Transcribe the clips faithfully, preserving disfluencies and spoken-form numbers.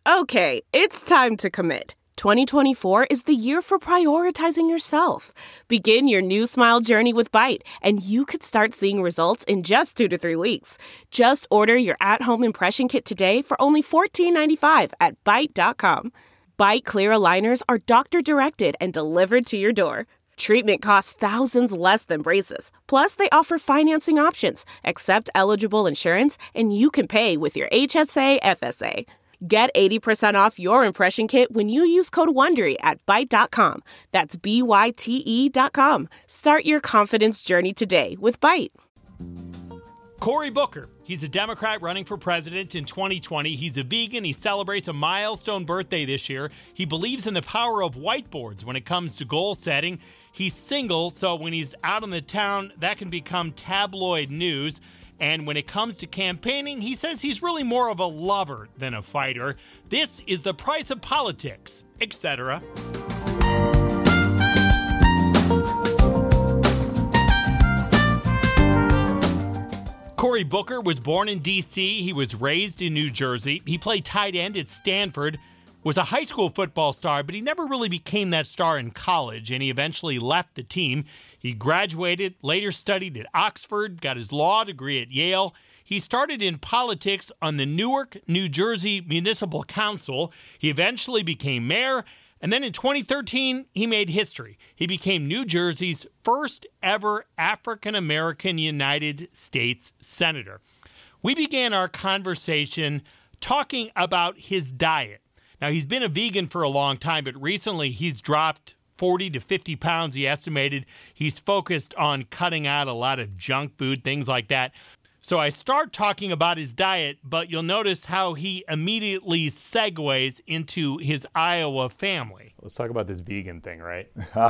Okay, it's time to commit. twenty twenty-four is the year for prioritizing yourself. Begin your new smile journey with Byte, and you could start seeing results in just two to three weeks. Just order your at-home impression kit today for only fourteen ninety-five at byte dot com. Byte clear aligners are doctor-directed and delivered to your door. Treatment costs thousands less than braces. Plus, they offer financing options, accept eligible insurance, and you can pay with your H S A F S A. Get eighty percent off your impression kit when you use code WONDERY at byte dot com. That's B Y T E dot com. Start your confidence journey today with Byte. Cory Booker. He's a Democrat running for president in twenty twenty. He's a vegan. He celebrates a milestone birthday this year. He believes in the power of whiteboards when it comes to goal setting. He's single, so when he's out in the town, that can become tabloid news. And when it comes to campaigning, he says he's really more of a lover than a fighter. This is The Price of Politics, et cetera. Cory Booker was born in D C. He was raised in New Jersey. He played tight end at Stanford, was a high school football star, but he never really became that star in college, and he eventually left the team. He graduated, later studied at Oxford, got his law degree at Yale. He started in politics on the Newark, New Jersey Municipal Council. He eventually became mayor, and then in twenty thirteen, he made history. He became New Jersey's first ever African-American United States Senator. We began our conversation talking about his diet. Now, he's been a vegan for a long time, but recently he's dropped forty to fifty pounds, he estimated. He's focused on cutting out a lot of junk food, things like that. So I start talking about his diet, but you'll notice how he immediately segues into his Iowa family. Let's talk about this vegan thing, right?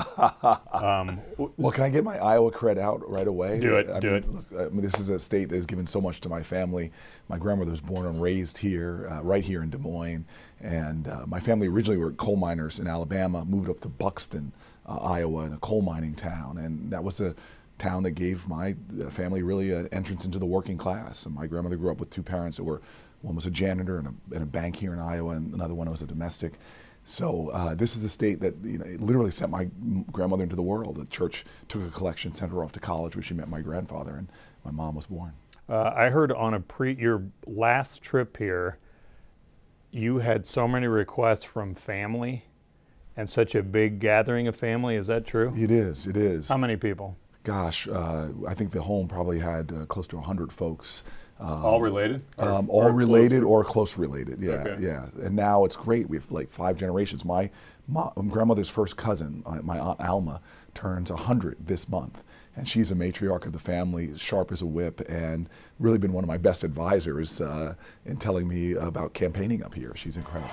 um, well, can I get my Iowa cred out right away? Do it, I do mean, it. Look, I mean, this is a state that has given so much to my family. My grandmother was born and raised here, uh, right here in Des Moines. And uh, my family originally were coal miners in Alabama, moved up to Buxton, uh, Iowa, in a coal mining town. And that was a town that gave my family really an entrance into the working class. And my grandmother grew up with two parents that were, one was a janitor in a, in a bank here in Iowa, and another one was a domestic. So uh, this is the state that, you know, it literally sent my grandmother into the world. The church took a collection, sent her off to college, where she met my grandfather, and my mom was born. Uh, I heard on a pre your last trip here, you had so many requests from family and such a big gathering of family. Is that true? It is, it is. How many people? Gosh, uh, I think the home probably had uh, close to one hundred folks. Um, all related? Or, um, all or related close? or close related, yeah, Okay. yeah. And now it's great. We have like five generations. My mom, grandmother's first cousin, uh, my Aunt Alma, turns one hundred this month. And she's a matriarch of the family, sharp as a whip, and really been one of my best advisors uh, in telling me about campaigning up here. She's incredible.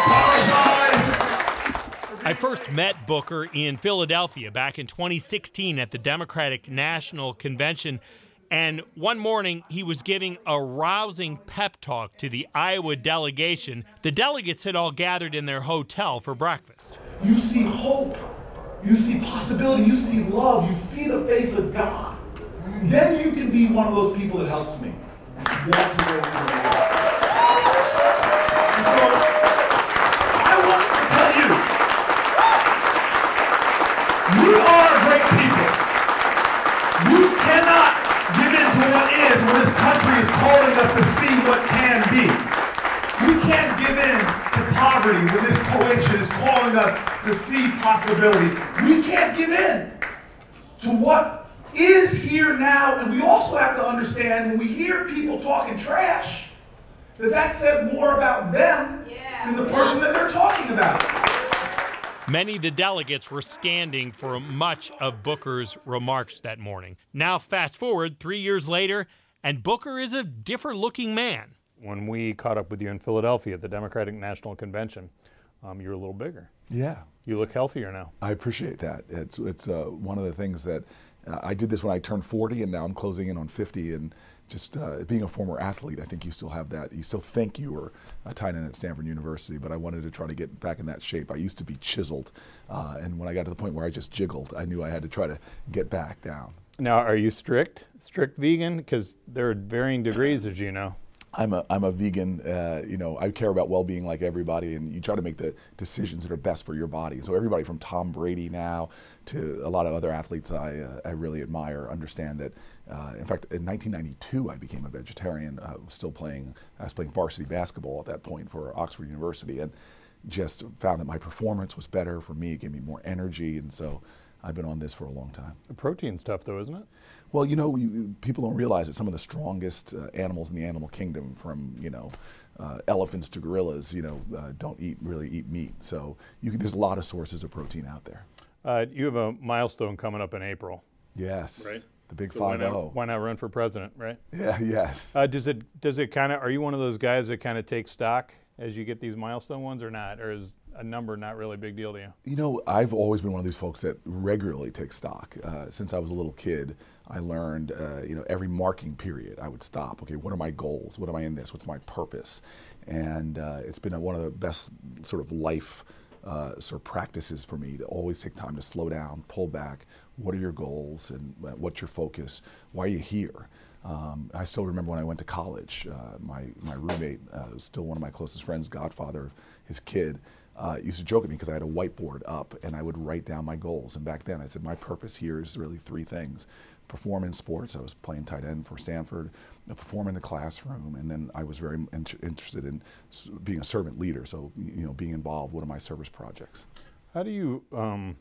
I first met Booker in Philadelphia back in twenty sixteen at the Democratic National Convention. And one morning, he was giving a rousing pep talk to the Iowa delegation. The delegates had all gathered in their hotel for breakfast. You see hope. You see possibility. You see love. You see the face of God. Then you can be one of those people that helps me. Want to go into the world. And so, I want to tell you, we are great people. You cannot give in to what is when this country is calling us to see what can be. We can't give in to poverty when this coalition is calling us to see possibility. We can't give in to what is here now, and we also have to understand when we hear people talking trash, that that says more about them yeah. than the person that they're talking about. Many of the delegates were standing for much of Booker's remarks that morning. Now, fast forward three years later, and Booker is a different-looking man. When we caught up with you in Philadelphia at the Democratic National Convention, um, you were a little bigger. Yeah. You look healthier now. I appreciate that. It's it's uh, one of the things that uh, I did this when I turned forty, and now I'm closing in on fifty. And just uh, being a former athlete, I think you still have that. You still think you were a tight end at Stanford University, but I wanted to try to get back in that shape. I used to be chiseled, uh, and when I got to the point where I just jiggled, I knew I had to try to get back down. Now, are you strict, strict vegan? Because there are varying degrees, as you know. I'm a I'm a vegan. Uh, you know, I care about well-being like everybody, and you try to make the decisions that are best for your body. So everybody from Tom Brady now to a lot of other athletes I uh, I really admire understand that. Uh, in fact, in nineteen ninety-two, I became a vegetarian. I was still playing. I was playing varsity basketball at that point for Oxford University, and just found that my performance was better for me. It gave me more energy, and so I've been on this for a long time. The protein's tough, though, isn't it? Well, you know, you, people don't realize that some of the strongest uh, animals in the animal kingdom, from you know, uh, elephants to gorillas, you know, uh, don't eat really eat meat. So you can, there's a lot of sources of protein out there. Uh, you have a milestone coming up in April. Yes. Right. The big So why five not, zero. why not run for president, right? Yeah. Yes. Uh, does it does it kind of? Are you one of those guys that kind of take stock as you get these milestone ones, or not, or is a number not really a big deal to you? You know, I've always been one of these folks that regularly take stock. Uh, since I was a little kid, I learned, uh, you know, every marking period I would stop. Okay, what are my goals? What am I in this? What's my purpose? And uh, it's been a, one of the best sort of life uh, sort of practices for me to always take time to slow down, pull back. What are your goals and what's your focus? Why are you here? Um, I still remember when I went to college, uh, my, my roommate, uh, was still one of my closest friends, godfather of his kid, uh, used to joke at me because I had a whiteboard up and I would write down my goals. And back then I said, my purpose here is really three things. Perform in sports. I was playing tight end for Stanford, perform in the classroom, and then I was very in- interested in being a servant leader. So, you know, being involved, one of my service projects. How do you um,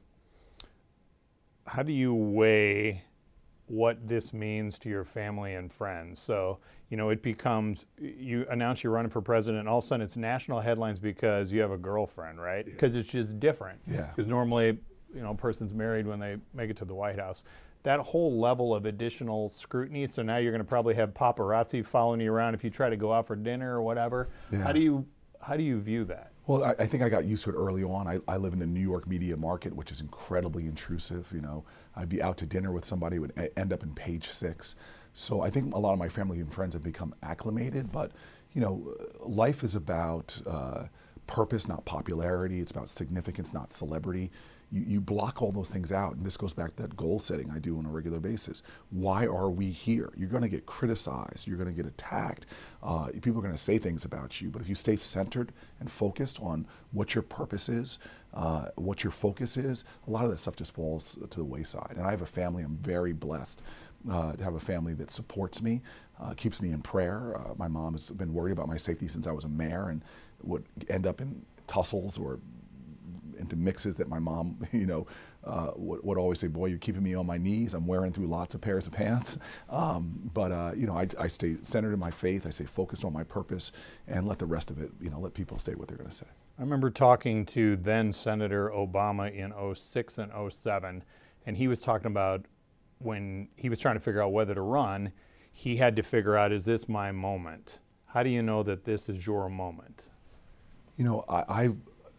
how do you weigh what this means to your family and friends? So, you know, it becomes, you announce you're running for president, and all of a sudden it's national headlines because you have a girlfriend, right? Because it's just different. Yeah. Because normally, you know, a person's married when they make it to the White House. That whole level of additional scrutiny, so now you're going to probably have paparazzi following you around if you try to go out for dinner or whatever. Yeah. How do you how do you view that? Well, I, I think I got used to it early on. I, I live in the New York media market, which is incredibly intrusive. You know, I'd be out to dinner with somebody who would a- end up in Page Six. So I think a lot of my family and friends have become acclimated. But you know, life is about uh, purpose, not popularity. It's about significance, not celebrity. You, you block all those things out, and this goes back to that goal setting I do on a regular basis. Why are we here? You're going to get criticized. You're going to get attacked. Uh, people are going to say things about you, but if you stay centered and focused on what your purpose is, uh, what your focus is, a lot of that stuff just falls to the wayside. And I have a family. I'm very blessed uh, to have a family that supports me, uh, keeps me in prayer. Uh, my mom has been worried about my safety since I was a mayor and would end up in tussles or into mixes that my mom, you know, uh, would, would always say, boy, you're keeping me on my knees. I'm wearing through lots of pairs of pants. Um, but, uh, you know, I, I stay centered in my faith. I stay focused on my purpose and let the rest of it, you know, let people say what they're going to say. I remember talking to then Senator Obama in oh six and oh seven, and he was talking about when he was trying to figure out whether to run, he had to figure out, is this my moment? How do you know that this is your moment? You know, I, I've,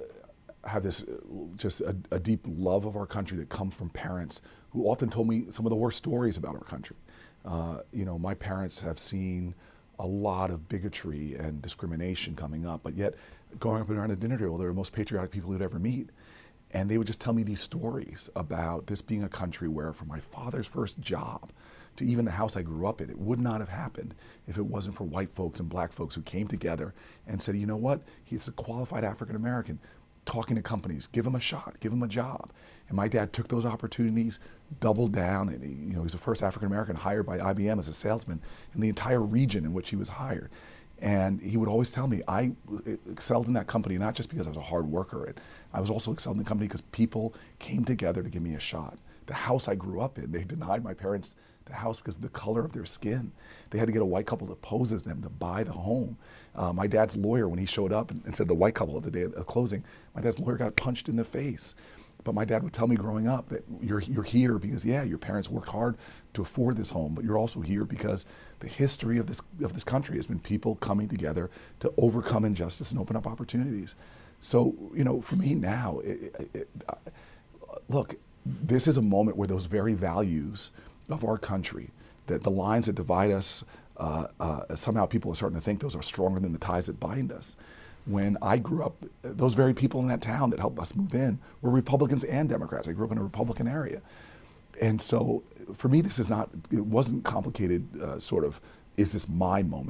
have this uh, just a, a deep love of our country that comes from parents who often told me some of the worst stories about our country. Uh, you know, my parents have seen a lot of bigotry and discrimination coming up, but yet going up and around a dinner table, they're the most patriotic people you'd ever meet. And they would just tell me these stories about this being a country where, from my father's first job to even the house I grew up in, it would not have happened if it wasn't for white folks and black folks who came together and said, you know what, he's a qualified African American. Talking to companies, give him a shot, give him a job. And my dad took those opportunities, doubled down, and he, you know, he's the first African American hired by I B M as a salesman in the entire region in which he was hired. And he would always tell me, I excelled in that company, not just because I was a hard worker, I was also excelled in the company because people came together to give me a shot. The house I grew up in, they denied my parents the house because of the color of their skin. They had to get a white couple that poses them to buy the home. Uh, my dad's lawyer, when he showed up and, and said the white couple at the day of closing, my dad's lawyer got punched in the face. But my dad would tell me growing up that you're you're here because, yeah, your parents worked hard to afford this home, but you're also here because the history of this of this country has been people coming together to overcome injustice and open up opportunities. So, you know, for me now, it, it, it, uh, look, this is a moment where those very values of our country, that the lines that divide us, uh, uh, somehow people are starting to think those are stronger than the ties that bind us. When I grew up, those very people in that town that helped us move in were Republicans and Democrats. I grew up in a Republican area. And so for me, this is not, it wasn't complicated uh, sort of, is this my moment?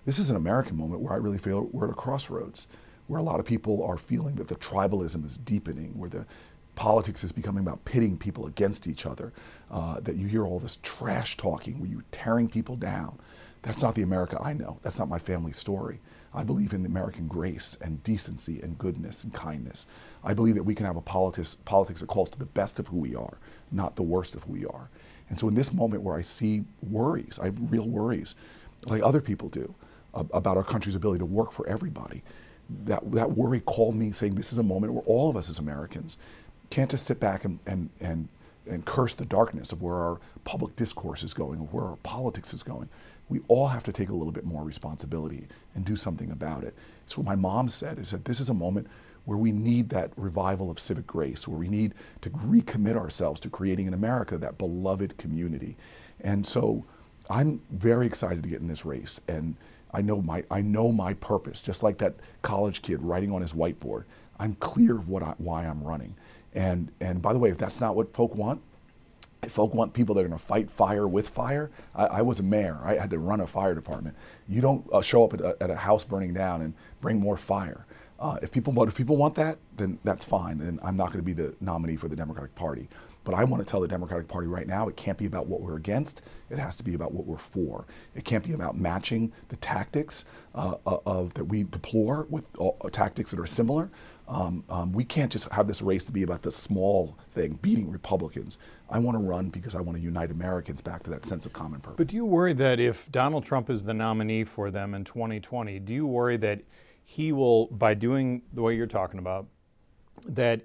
This is an American moment where I really feel we're at a crossroads, where a lot of people are feeling that the tribalism is deepening, where the politics is becoming about pitting people against each other, uh, that you hear all this trash talking where you're tearing people down. That's not the America I know. That's not my family's story. I believe in the American grace and decency and goodness and kindness. I believe that we can have a politics, politics that calls to the best of who we are, not the worst of who we are. And so in this moment where I see worries, I have real worries, like other people do, uh, about our country's ability to work for everybody, that, that worry called me saying this is a moment where all of us as Americans can't just sit back and, and, and, and curse the darkness of where our public discourse is going, or where our politics is going. We all have to take a little bit more responsibility and do something about it. It's what my mom said, is that this is a moment where we need that revival of civic grace, where we need to recommit ourselves to creating in America that beloved community. And so I'm very excited to get in this race, and I know my, I know my purpose, just like that college kid writing on his whiteboard. I'm clear of what I, why I'm running. And, and by the way, if that's not what folk want, if folk want people that are going to fight fire with fire, I, I was a mayor. I had to run a fire department. You don't uh, show up at a, at a house burning down and bring more fire. Uh, if people if people want that, then that's fine. And I'm not going to be the nominee for the Democratic Party. But I want to tell the Democratic Party right now, it can't be about what we're against. It has to be about what we're for. It can't be about matching the tactics uh, of that we deplore with uh, tactics that are similar. Um, um, we can't just have this race to be about the small thing, beating Republicans. I want to run because I want to unite Americans back to that sense of common purpose. But do you worry that if Donald Trump is the nominee for them in twenty twenty, do you worry that he will, by doing the way you're talking about, that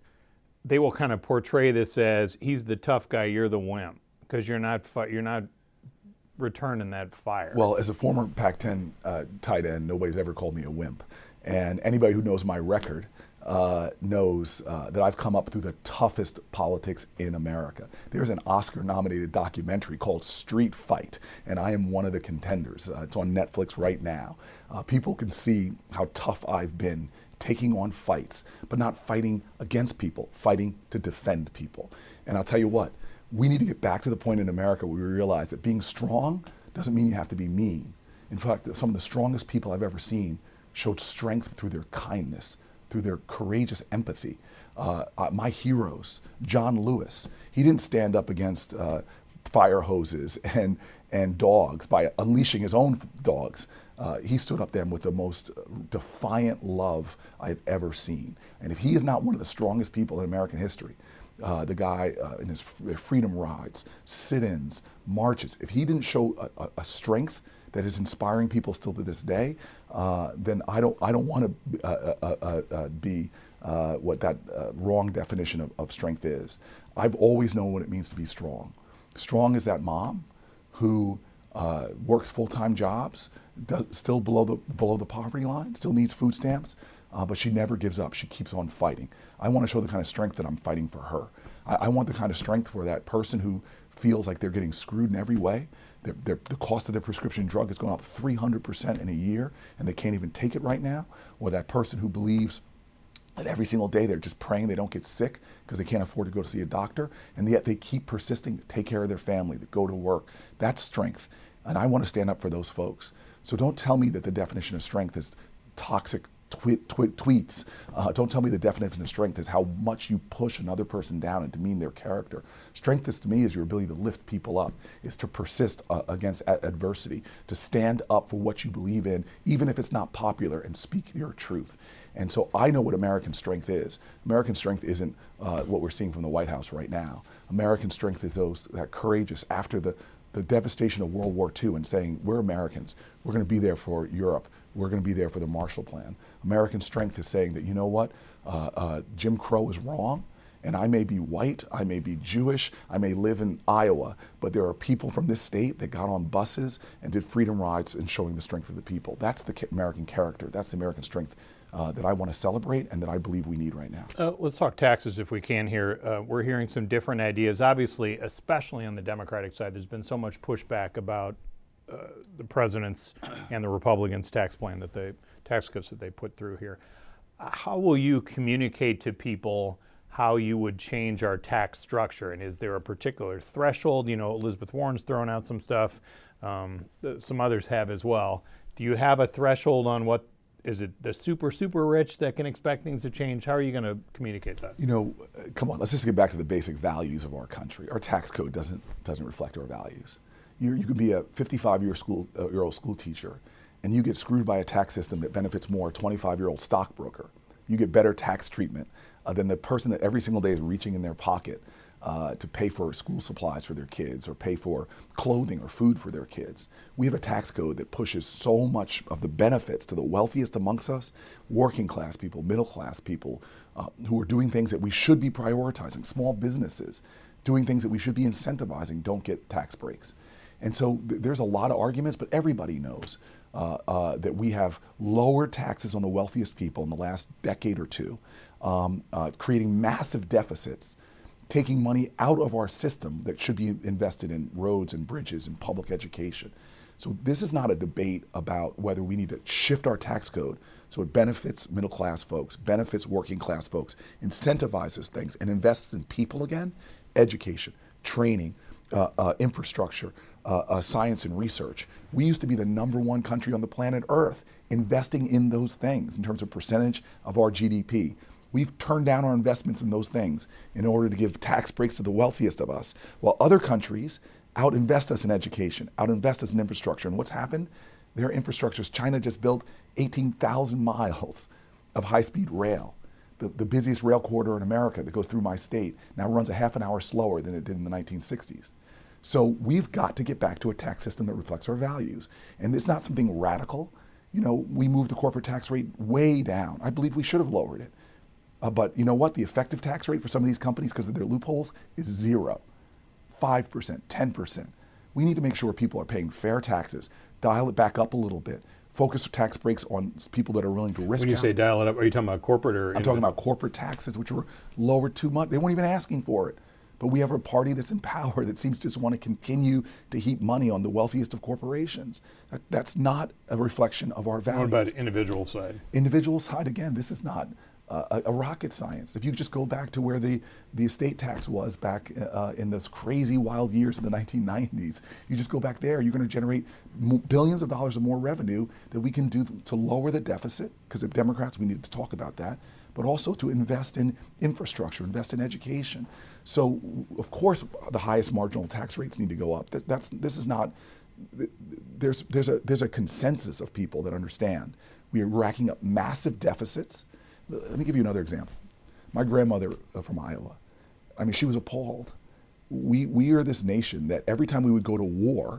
they will kind of portray this as he's the tough guy, you're the wimp, because you're not fi- you're not returning that fire? Well, as a former Pac ten uh, tight end, nobody's ever called me a wimp. And anybody who knows my record uh, knows uh, that I've come up through the toughest politics in America. There's an Oscar-nominated documentary called Street Fight, and I am one of the contenders. Uh, it's on Netflix right now. Uh, people can see how tough I've been taking on fights, but not fighting against people, fighting to defend people. And I'll tell you what, we need to get back to the point in America where we realize that being strong doesn't mean you have to be mean. In fact, some of the strongest people I've ever seen showed strength through their kindness, through their courageous empathy. Uh, uh, my heroes, John Lewis, he didn't stand up against uh, fire hoses and, and dogs by unleashing his own dogs. Uh, he stood up there with the most defiant love I've ever seen. And if he is not one of the strongest people in American history, uh, the guy uh, in his freedom rides, sit-ins, marches, if he didn't show a, a, a strength that is inspiring people still to this day, uh, then I don't I don't want to uh, uh, uh, uh, be uh, what that uh, wrong definition of, of strength is. I've always known what it means to be strong. Strong is that mom who uh, works full-time jobs, does, still below the below the poverty line, still needs food stamps, uh, but she never gives up. She keeps on fighting. I want to show the kind of strength that I'm fighting for her. I, I want the kind of strength for that person who feels like they're getting screwed in every way. They're, they're, the cost of their prescription drug has gone up three hundred percent in a year, and they can't even take it right now. Or that person who believes that every single day they're just praying they don't get sick because they can't afford to go to see a doctor, and yet they keep persisting to take care of their family, to go to work. That's strength, and I want to stand up for those folks. So don't tell me that the definition of strength is toxic Twi- twi- tweets. Uh, don't tell me the definition of strength is how much you push another person down and demean their character. Strength is, to me, is your ability to lift people up, is to persist uh, against a- adversity, to stand up for what you believe in, even if it's not popular, and speak your truth. And so I know what American strength is. American strength isn't uh, what we're seeing from the White House right now. American strength is those that courageous after the, the devastation of World War Two and saying, we're Americans, we're going to be there for Europe. We're going to be there for the Marshall Plan. American strength is saying that, you know what, uh, uh, Jim Crow is wrong, and I may be white, I may be Jewish, I may live in Iowa, but there are people from this state that got on buses and did freedom rides and showing the strength of the people. That's the American character. That's the American strength uh, that I want to celebrate and that I believe we need right now. Uh, let's talk taxes if we can here. Uh, we're hearing some different ideas. Obviously, especially on the Democratic side, there's been so much pushback about Uh, the president's and the Republicans' tax plan, that they tax cuts that they put through here. How will you communicate to people how you would change our tax structure? And is there a particular threshold? You know, Elizabeth Warren's thrown out some stuff. Um, some others have as well. Do you have a threshold on what, is it the super, super rich that can expect things to change? How are you going to communicate that? You know, uh, come on, let's just get back to the basic values of our country. Our tax code doesn't doesn't reflect our values. You you could be a fifty-five-year school uh, year old school teacher, and you get screwed by a tax system that benefits more a twenty-five-year-old stockbroker. You get better tax treatment uh, than the person that every single day is reaching in their pocket uh, to pay for school supplies for their kids or pay for clothing or food for their kids. We have a tax code that pushes so much of the benefits to the wealthiest amongst us, working class people, middle class people, uh, who are doing things that we should be prioritizing, small businesses, doing things that we should be incentivizing, don't get tax breaks. And so th- there's a lot of arguments, but everybody knows uh, uh, that we have lowered taxes on the wealthiest people in the last decade or two, um, uh, creating massive deficits, taking money out of our system that should be invested in roads and bridges and public education. So this is not a debate about whether we need to shift our tax code so it benefits middle class folks, benefits working class folks, incentivizes things, and invests in people again, education, training, uh, uh, infrastructure, uh, uh, science and research. We used to be the number one country on the planet Earth investing in those things in terms of percentage of our G D P. We've turned down our investments in those things in order to give tax breaks to the wealthiest of us, while other countries out-invest us in education, out-invest us in infrastructure. And what's happened? Their infrastructures, China just built eighteen thousand miles of high-speed rail. The, the busiest rail corridor in America that goes through my state now runs a half an hour slower than it did in the nineteen sixties. So we've got to get back to a tax system that reflects our values. And it's not something radical. You know, we moved the corporate tax rate way down. I believe we should have lowered it. Uh, but you know what? The effective tax rate for some of these companies, because of their loopholes, is zero, five percent, ten percent. We need to make sure people are paying fair taxes, dial it back up a little bit, focus tax breaks on people that are willing to risk. When you out. say dial it up, are you talking about corporate or? I'm talking about corporate taxes, which were lowered too much. They weren't even asking for it. But we have a party that's in power that seems to just want to continue to heap money on the wealthiest of corporations. That, that's not a reflection of our values. What about individual side? Individual side, again, this is not uh, a, a rocket science. If you just go back to where the, the estate tax was back uh, in those crazy wild years in the nineteen nineties, you just go back there, you're going to generate m- billions of dollars of more revenue that we can do to lower the deficit, because the Democrats, we need to talk about that, but also to invest in infrastructure, invest in education. So, of course, the highest marginal tax rates need to go up. That, that's this is not. There's there's a there's a consensus of people that understand we are racking up massive deficits. Let me give you another example. My grandmother uh, from Iowa. I mean, she was appalled. We we are this nation that every time we would go to war,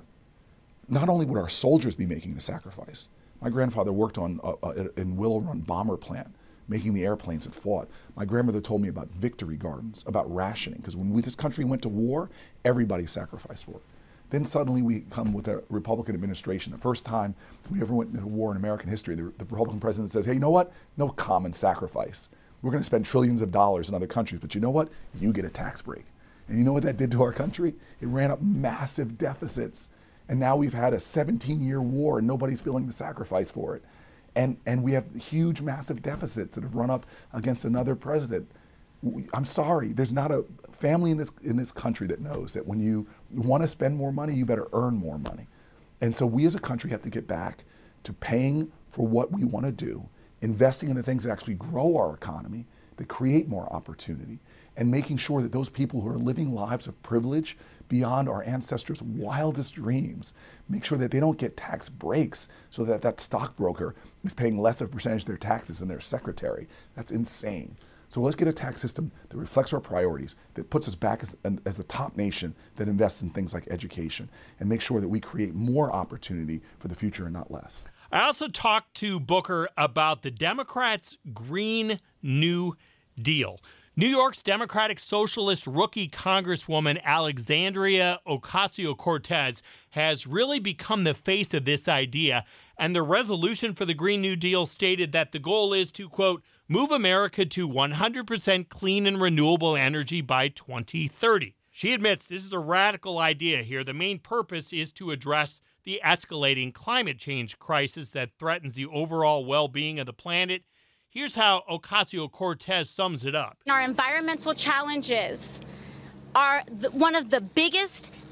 not only would our soldiers be making the sacrifice. My grandfather worked on uh, uh, in Willow Run bomber plant, making the airplanes that fought. My grandmother told me about victory gardens, about rationing, because when we, this country went to war, everybody sacrificed for it. Then suddenly we come with a Republican administration. The first time we ever went into war in American history, the, the Republican president says, hey, you know what? No common sacrifice. We're going to spend trillions of dollars in other countries, but you know what? You get a tax break. And you know what that did to our country? It ran up massive deficits. And now we've had a seventeen-year war and nobody's feeling the sacrifice for it. And and we have huge, massive deficits that have run up against another president. We, I'm sorry, there's not a family in this in this country that knows that when you want to spend more money, you better earn more money. And so we as a country have to get back to paying for what we want to do, investing in the things that actually grow our economy, that create more opportunity, and making sure that those people who are living lives of privilege beyond our ancestors' wildest dreams, make sure that they don't get tax breaks so that that stockbroker is paying less of a percentage of their taxes than their secretary. That's insane. So let's get a tax system that reflects our priorities, that puts us back as, as the top nation that invests in things like education, and make sure that we create more opportunity for the future and not less. I also talked to Booker about the Democrats' Green New Deal. New York's Democratic Socialist rookie Congresswoman Alexandria Ocasio-Cortez has really become the face of this idea, and the resolution for the Green New Deal stated that the goal is to, quote, move America to one hundred percent clean and renewable energy by twenty thirty. She admits this is a radical idea here. The main purpose is to address the escalating climate change crisis that threatens the overall well-being of the planet. Here's how Ocasio-Cortez sums it up. Our environmental challenges are the, one of the biggest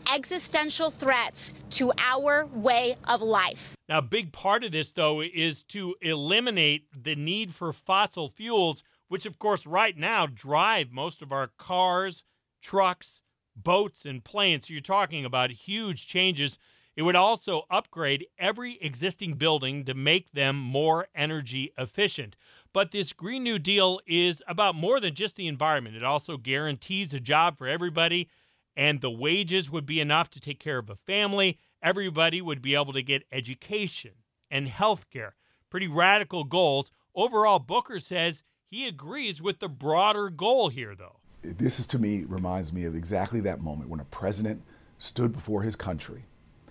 existential threats to our way of life. Now, a big part of this, though, is to eliminate the need for fossil fuels, which, of course, right now drive most of our cars, trucks, boats, and planes. So you're talking about huge changes. It would also upgrade every existing building to make them more energy efficient. But this Green New Deal is about more than just the environment. It also guarantees a job for everybody, and the wages would be enough to take care of a family. Everybody would be able to get education and health care. Pretty radical goals. Overall, Booker says he agrees with the broader goal here, though. This is, to me, reminds me of exactly that moment when a president stood before his country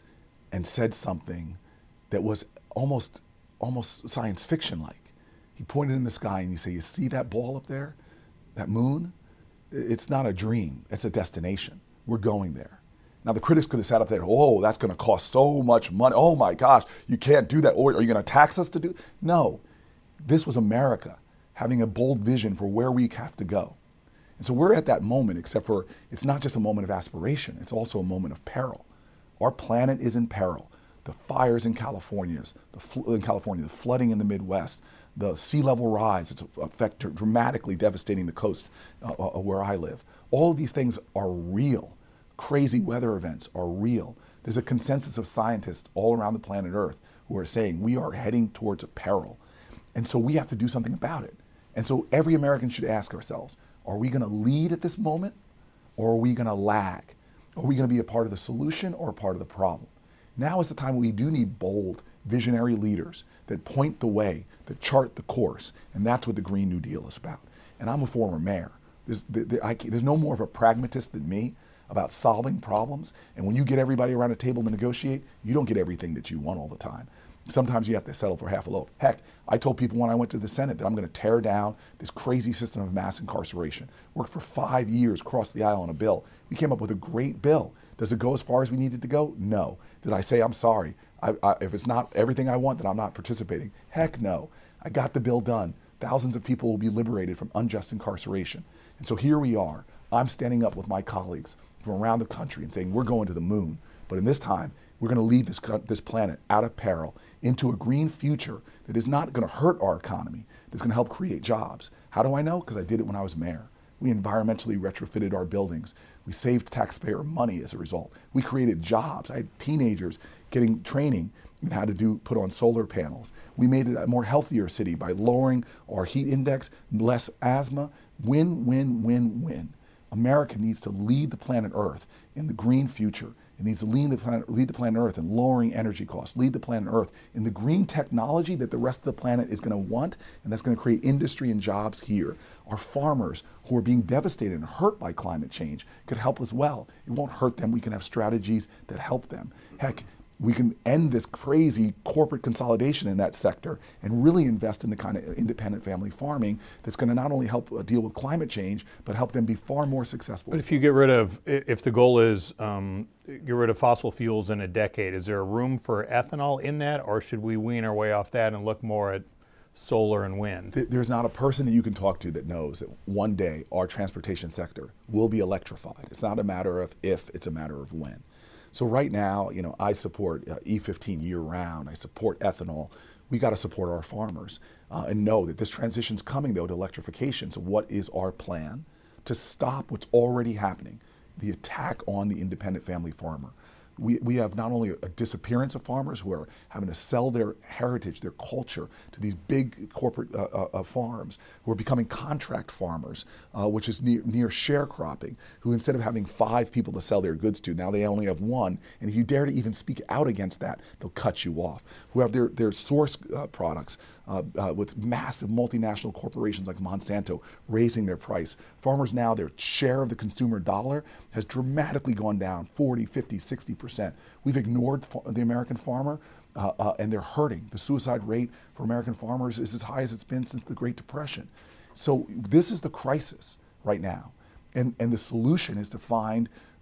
and said something that was almost almost science fiction-like. He pointed in the sky and he said, you see that ball up there, that moon? It's not a dream, it's a destination. We're going there. Now, the critics could have sat up there, oh, that's gonna cost so much money. Oh my gosh, you can't do that. Or are you gonna tax us to do? No, this was America having a bold vision for where we have to go. And so we're at that moment, except for it's not just a moment of aspiration, it's also a moment of peril. Our planet is in peril. The fires in California, the fl- in California, the flooding in the Midwest, the sea level rise, it's affect dramatically devastating the coast uh, uh, where I live. All of these things are real. Crazy weather events are real. There's a consensus of scientists all around the planet Earth who are saying we are heading towards a peril. And so we have to do something about it. And so every American should ask ourselves, are we gonna lead at this moment, or are we gonna lag? Are we gonna be a part of the solution or a part of the problem? Now is the time we do need bold, visionary leaders that point the way, that chart the course, and that's what the Green New Deal is about. And I'm a former mayor. There's, there, I, there's no more of a pragmatist than me about solving problems, and when you get everybody around a table to negotiate, you don't get everything that you want all the time. Sometimes you have to settle for half a loaf. Heck, I told people when I went to the Senate that I'm going to tear down this crazy system of mass incarceration. Worked for five years across the aisle on a bill. We came up with a great bill. Does it go as far as we needed to go? No. Did I say I'm sorry? I, I, if it's not everything I want, then I'm not participating. Heck no. I got the bill done. Thousands of people will be liberated from unjust incarceration. And so here we are. I'm standing up with my colleagues from around the country and saying we're going to the moon. But in this time, we're going to lead this, this planet out of peril into a green future that is not going to hurt our economy, that's going to help create jobs. How do I know? Because I did it when I was mayor. We environmentally retrofitted our buildings. We saved taxpayer money as a result. We created jobs. I had teenagers getting training in how to do put on solar panels. We made it a more healthier city by lowering our heat index, less asthma. Win, win, win, win. America needs to lead the planet Earth in the green future. It needs to lead the planet, lead the planet Earth in lowering energy costs, lead the planet Earth in the green technology that the rest of the planet is going to want, and that's going to create industry and jobs here. Our farmers who are being devastated and hurt by climate change could help as well. It won't hurt them. We can have strategies that help them. Heck, we can end this crazy corporate consolidation in that sector and really invest in the kind of independent family farming that's going to not only help uh, deal with climate change, but help them be far more successful. But if you get rid of, if the goal is um, get rid of fossil fuels in a decade, is there room for ethanol in that, or should we wean our way off that and look more at solar and wind? There's not a person that you can talk to that knows that one day our transportation sector will be electrified. It's not a matter of if, it's a matter of when. So right now, you know, I support uh, E fifteen year-round. I support ethanol. We got to support our farmers uh, and know that this transition's coming, though, to electrification. So what is our plan to stop what's already happening, the attack on the independent family farmer? We, we have not only a disappearance of farmers who are having to sell their heritage, their culture to these big corporate uh, uh, farms, who are becoming contract farmers, uh, which is near, near sharecropping, who instead of having five people to sell their goods to, now they only have one. And if you dare to even speak out against that, they'll cut you off. Who have their, their source uh, products uh, uh, with massive multinational corporations like Monsanto raising their price. Farmers now, their share of the consumer dollar has dramatically gone down forty, fifty, sixty percent. We've ignored fa- the American farmer uh, uh, and they're hurting. The suicide rate for American farmers is as high as it's been since the Great Depression. So this is the crisis right now. And, and the solution is to find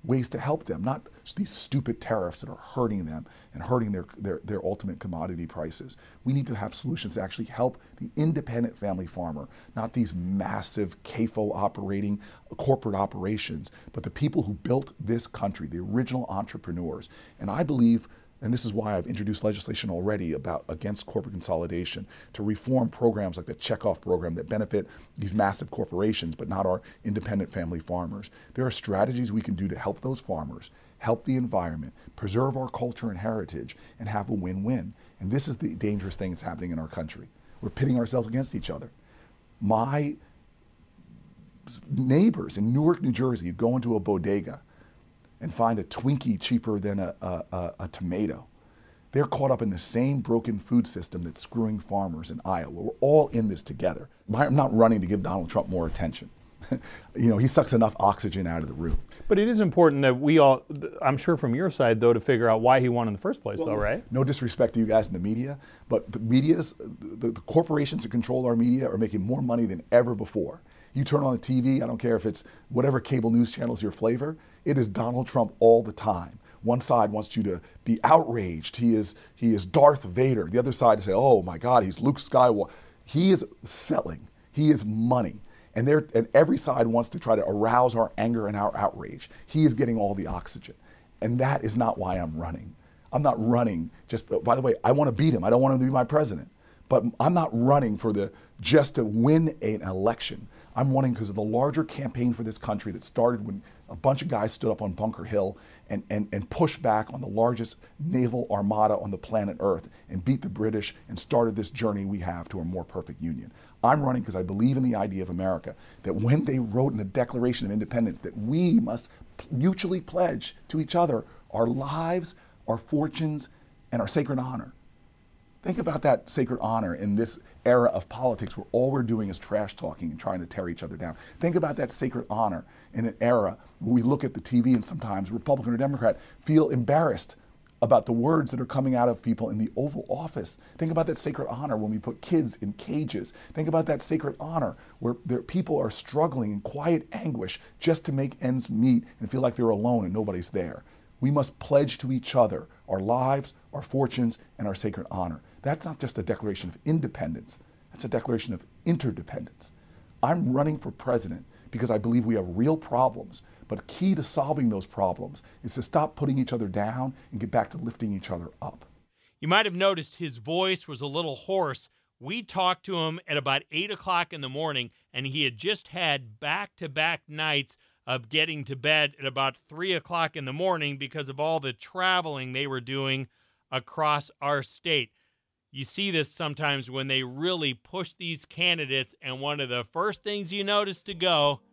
ways to help them, not these stupid tariffs that are hurting them and hurting their, their, their ultimate commodity prices. We need to have solutions that actually help the independent family farmer, not these massive C A F O operating corporate operations, but the people who built this country, the original entrepreneurs. And I believe, and this is why I've introduced legislation already about against corporate consolidation, to reform programs like the checkoff program that benefit these massive corporations, but not our independent family farmers. There are strategies we can do to help those farmers, help the environment, preserve our culture and heritage, and have a win-win. And this is the dangerous thing that's happening in our country. We're pitting ourselves against each other. My neighbors in Newark, New Jersey, you go into a bodega and find a Twinkie cheaper than a, a, a, a tomato. They're caught up in the same broken food system that's screwing farmers in Iowa. We're all in this together. I'm not running to give Donald Trump more attention. You know, he sucks enough oxygen out of the room. But it is important that we all, I'm sure from your side, though, to figure out why he won in the first place, well, though, right? No disrespect to you guys in the media, but the media's, the, the corporations that control our media are making more money than ever before. You turn on the T V, I don't care if it's whatever cable news channel is your flavor, it is Donald Trump all the time. One side wants you to be outraged. He is he is Darth Vader. The other side to say, oh my God, he's Luke Skywalker. He is selling. He is money. And, and every side wants to try to arouse our anger and our outrage. He is getting all the oxygen. And that is not why I'm running. I'm not running just, by the way, I want to beat him. I don't want him to be my president. But I'm not running for the just to win an election. I'm running because of the larger campaign for this country that started when a bunch of guys stood up on Bunker Hill and, and, and pushed back on the largest naval armada on the planet Earth and beat the British and started this journey we have to a more perfect union. I'm running because I believe in the idea of America, that when they wrote in the Declaration of Independence that we must mutually pledge to each other our lives, our fortunes, and our sacred honor. Think about that sacred honor in this era of politics where all we're doing is trash talking and trying to tear each other down. Think about that sacred honor in an era where we look at the T V and sometimes Republican or Democrat feel embarrassed about the words that are coming out of people in the Oval Office. Think about that sacred honor when we put kids in cages. Think about that sacred honor where there, people are struggling in quiet anguish just to make ends meet and feel like they're alone and nobody's there. We must pledge to each other our lives, our fortunes, and our sacred honor. That's not just a declaration of independence, that's a declaration of interdependence. I'm running for president because I believe we have real problems, but key to solving those problems is to stop putting each other down and get back to lifting each other up. You might have noticed his voice was a little hoarse. We talked to him at about eight o'clock in the morning, and he had just had back-to-back nights of getting to bed at about three o'clock in the morning because of all the traveling they were doing across our state. You see this sometimes when they really push these candidates, and one of the first things you notice to go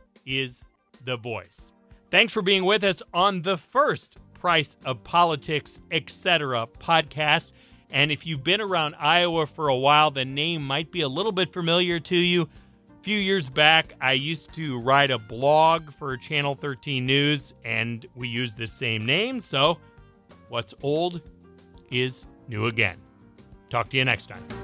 is the voice. Thanks for being with us on the first Price of Politics, et cetera podcast. And if you've been around Iowa for a while, the name might be a little bit familiar to you. A few years back, I used to write a blog for Channel thirteen News, and we used the same name. So what's old is new again. Talk to you next time.